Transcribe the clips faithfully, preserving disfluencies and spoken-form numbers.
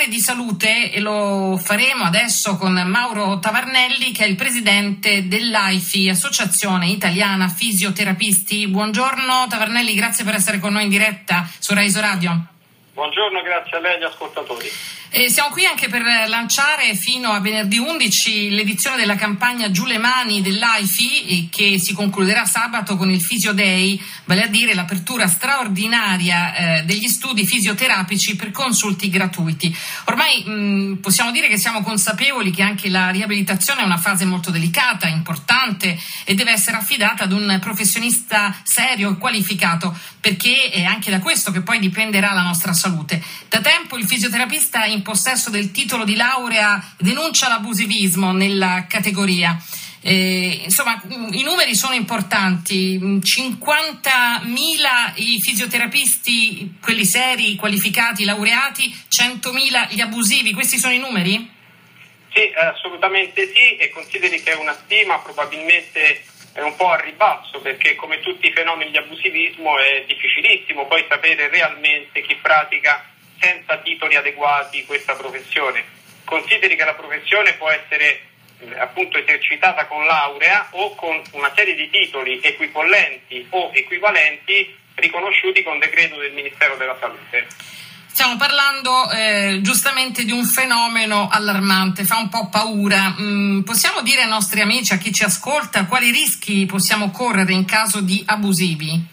Di salute e lo faremo adesso con Mauro Tavarnelli, che è il presidente dell'A I F I, Associazione Italiana Fisioterapisti. Buongiorno Tavarnelli, grazie per essere con noi in diretta su Rai Radio. Buongiorno, grazie a lei e agli ascoltatori. E siamo qui anche per lanciare fino a venerdì undici l'edizione della campagna Giù le mani dell'A I F I, che si concluderà sabato con il Physio Day, vale a dire l'apertura straordinaria eh, degli studi fisioterapici per consulti gratuiti. Ormai mh, possiamo dire che siamo consapevoli che anche la riabilitazione è una fase molto delicata, importante e deve essere affidata ad un professionista serio e qualificato, perché è anche da questo che poi dipenderà la nostra salute. Da tempo il fisioterapista in possesso del titolo di laurea denuncia l'abusivismo nella categoria. Eh, insomma, i numeri sono importanti: cinquantamila i fisioterapisti, quelli seri, qualificati, laureati, centomila gli abusivi. Questi sono i numeri? Sì, assolutamente sì, e consideri che è una stima probabilmente è un po' a ribasso, perché come tutti i fenomeni di abusivismo è difficilissimo poi sapere realmente chi pratica senza titoli adeguati questa professione. Consideri che la professione può essere eh, appunto esercitata con laurea o con una serie di titoli equipollenti o equivalenti riconosciuti con decreto del Ministero della Salute. Stiamo parlando eh, giustamente di un fenomeno allarmante, fa un po' paura. Mm, possiamo dire ai nostri amici, a chi ci ascolta, quali rischi possiamo correre in caso di abusivi?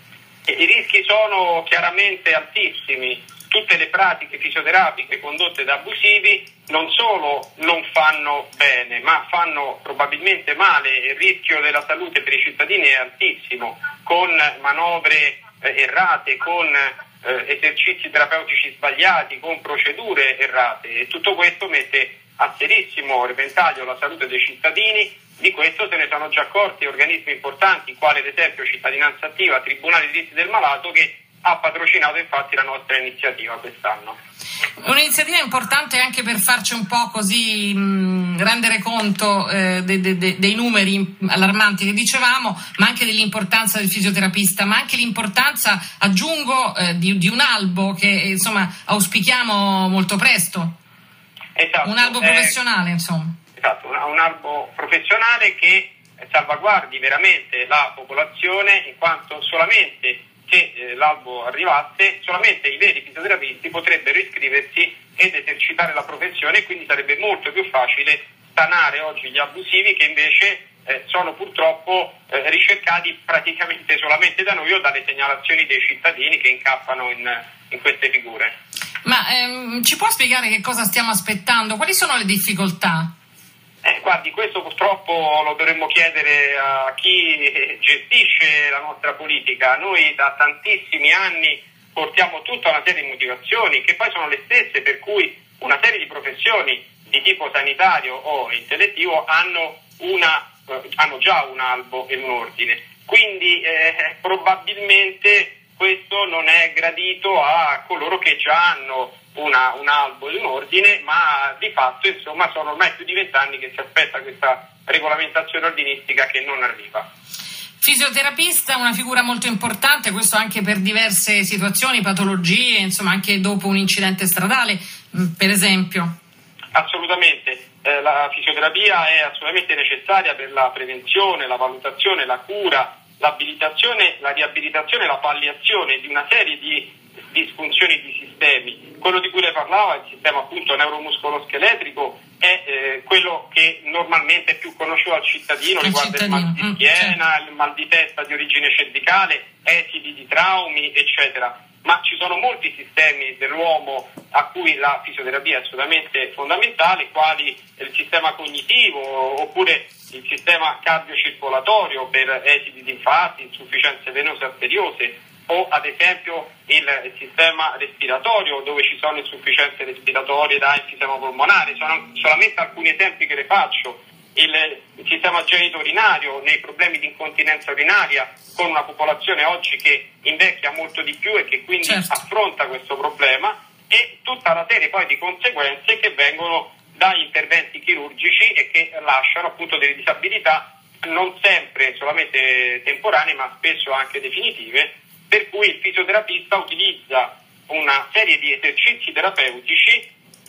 I rischi sono chiaramente altissimi. Tutte le pratiche fisioterapiche condotte da abusivi non solo non fanno bene, ma fanno probabilmente male. Il rischio della salute per i cittadini è altissimo, con manovre eh, errate, con eh, esercizi terapeutici sbagliati, con procedure errate, e tutto questo mette a serissimo repentaglio la salute dei cittadini. Di questo se ne sono già accorti organismi importanti, quali ad esempio Cittadinanza Attiva, Tribunale dei diritti del malato, che ha patrocinato infatti la nostra iniziativa quest'anno. Un'iniziativa importante anche per farci un po' così mh, rendere conto eh, de, de, de, dei numeri allarmanti che dicevamo, ma anche dell'importanza del fisioterapista, ma anche l'importanza, aggiungo, eh, di, di un albo che insomma auspichiamo molto presto. Esatto, un albo eh, professionale, insomma. Esatto, un, un albo professionale che salvaguardi veramente la popolazione, in quanto solamente se eh, l'albo arrivasse, solamente i veri fisioterapisti potrebbero iscriversi ed esercitare la professione, e quindi sarebbe molto più facile stanare oggi gli abusivi, che invece eh, sono purtroppo eh, ricercati praticamente solamente da noi o dalle segnalazioni dei cittadini che incappano in, in queste figure. Ma ehm, ci può spiegare che cosa stiamo aspettando? Quali sono le difficoltà? Eh, guardi, questo purtroppo lo dovremmo chiedere a chi gestisce la nostra politica. Noi da tantissimi anni portiamo tutta una serie di motivazioni che poi sono le stesse per cui una serie di professioni di tipo sanitario o intellettivo hanno, una, eh, hanno già un albo e un ordine. Quindi eh, probabilmente questo non è gradito a coloro che già hanno Una, un albo e un ordine, ma di fatto insomma sono ormai più di vent'anni che si aspetta questa regolamentazione ordinistica che non arriva. Fisioterapista, una figura molto importante, questo anche per diverse situazioni, patologie, insomma anche dopo un incidente stradale, per esempio. Assolutamente, eh, la fisioterapia è assolutamente necessaria per la prevenzione, la valutazione, la cura, l'abilitazione, la riabilitazione e la palliazione di una serie di disfunzioni di sistemi. Quello di cui lei parlava, il sistema appunto neuromuscoloscheletrico, è eh, quello che normalmente è più conosciuto al cittadino, riguarda il mal di schiena, il mal di testa di origine cervicale, esiti di traumi, eccetera. Ma ci sono molti sistemi dell'uomo a cui la fisioterapia è assolutamente fondamentale, quali il sistema cognitivo oppure il sistema cardiocircolatorio per esiti di infarti, insufficienze venose arteriose, o ad esempio il sistema respiratorio, dove ci sono insufficienze respiratorie da enfisema polmonare. Sono solamente alcuni esempi che le faccio. Il, il sistema genitourinario nei problemi di incontinenza urinaria, con una popolazione oggi che invecchia molto di più e che quindi certo. affronta questo problema, e tutta la serie poi di conseguenze che vengono da interventi chirurgici e che lasciano appunto delle disabilità non sempre solamente temporanee, ma spesso anche definitive, per cui il fisioterapista utilizza una serie di esercizi terapeutici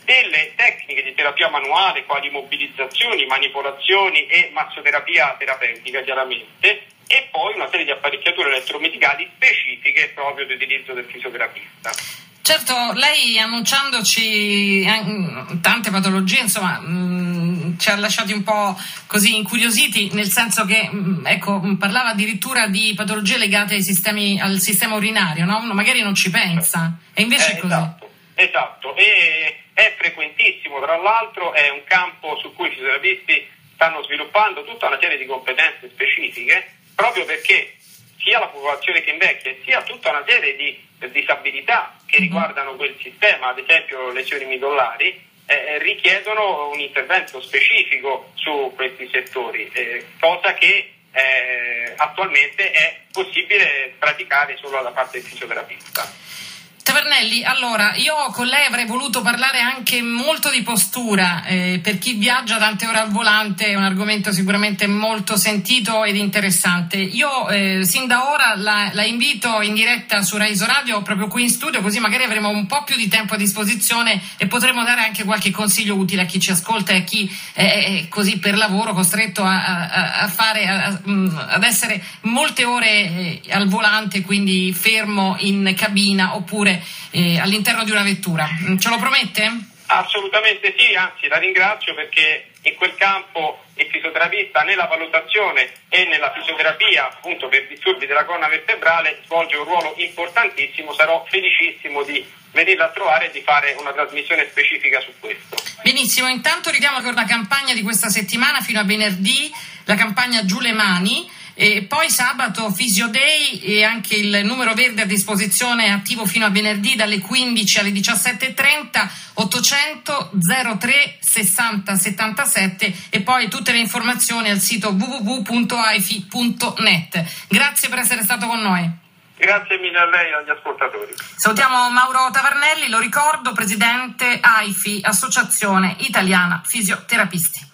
delle tecniche di terapia manuale, quali mobilizzazioni, manipolazioni e massoterapia terapeutica chiaramente, e poi una serie di apparecchiature elettromedicali specifiche proprio di utilizzo del fisioterapista. Certo, lei annunciandoci tante patologie, insomma, mh, ci ha lasciati un po' così incuriositi, nel senso che, mh, ecco, parlava addirittura di patologie legate ai sistemi, al sistema urinario, no? Magari non ci pensa, e invece eh, è così. Esatto, esatto, e è frequentissimo, tra l'altro è un campo su cui i fisioterapisti stanno sviluppando tutta una serie di competenze specifiche, proprio perché sia la popolazione che invecchia, sia tutta una serie di disabilità che riguardano quel sistema, ad esempio lesioni midollari, eh, richiedono un intervento specifico su questi settori, eh, cosa che eh, attualmente è possibile praticare solo da parte del fisioterapista. Tavernelli, allora, io con lei avrei voluto parlare anche molto di postura, eh, per chi viaggia tante ore al volante è un argomento sicuramente molto sentito ed interessante. Io eh, sin da ora la, la invito in diretta su Rai Radio, proprio qui in studio, così magari avremo un po' più di tempo a disposizione e potremo dare anche qualche consiglio utile a chi ci ascolta e a chi è così per lavoro costretto a, a, a fare, a, ad essere molte ore al volante, quindi fermo in cabina oppure Eh, all'interno di una vettura. Ce lo promette? Assolutamente sì, anzi la ringrazio perché in quel campo il fisioterapista nella valutazione e nella fisioterapia appunto per disturbi della colonna vertebrale svolge un ruolo importantissimo. Sarò felicissimo di venirla a trovare e di fare una trasmissione specifica su questo. Benissimo, intanto richiamo che una campagna di questa settimana fino a venerdì, la campagna Giù le mani. E poi sabato Physio Day e anche il numero verde a disposizione attivo fino a venerdì dalle quindici alle diciassette e trenta, ottocento zero tre sessanta settantasette, e poi tutte le informazioni al sito w w w punto a i f i punto net. Grazie per essere stato con noi. Grazie mille a lei e agli ascoltatori. Salutiamo Mauro Tavernelli, lo ricordo, presidente A I F I, Associazione Italiana Fisioterapisti.